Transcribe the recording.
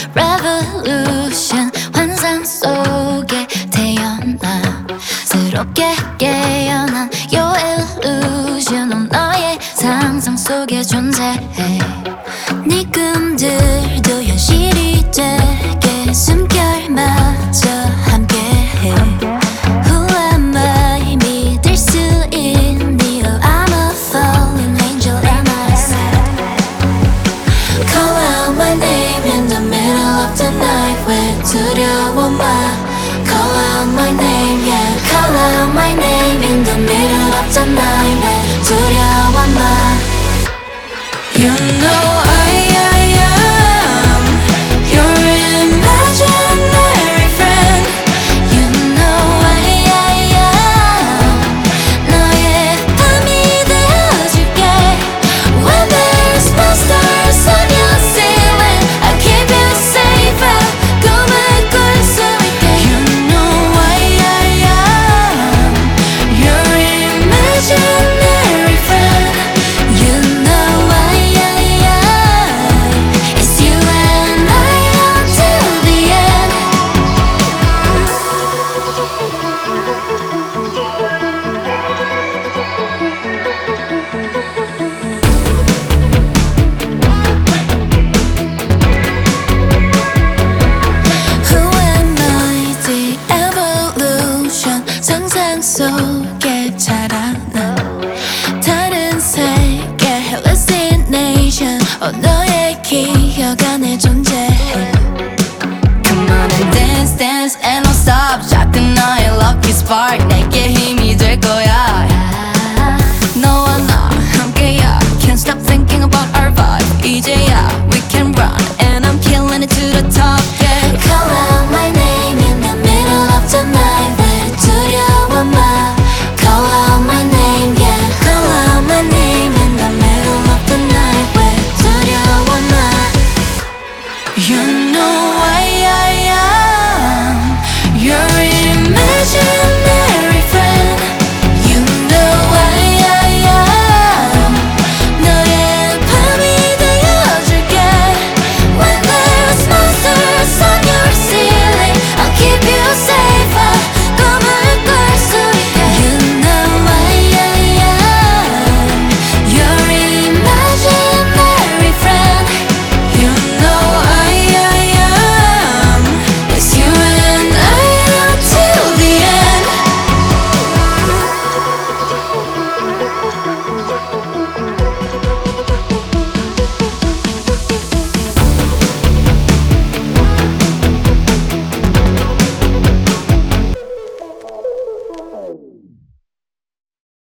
revolution 환상 속에 태어나 새롭게 깨어난 your illusion 넌 너의 상상 속에 존재해 네 꿈들도 현실이 되게 숨결마저 함께해 Who am I 믿을 수 있니 Oh I'm a fallen angel am I Call out my name in the middle of the night 왜 두려워 마 Call out my name yeah Call out my name in the middle of the night 왜 두려워 마 You know I am your imaginary friend You know I am 너의 밤이 되어줄게 When there's monsters on your ceiling I keep you safe 꿈을 꿀 수 있게 You know I am your imaginary friend You know I am It's you and I until the end Who am I? The evolution 상상 속에 자라나 다른 세계 hallucination 너의 기억 안에 존재해 Come on and dance dance and don't stop 작은 너의 lucky spark 내게 힘이 될 거야 너와 나 함께야 Can't stop thinking about our vibe 이제야 we can run and I'm killing it to the top yeah Call out my name in the middle of the night 왜 두려워 마 Call out my name yeah Call out my name in the middle of the night 왜 두려워 마 You know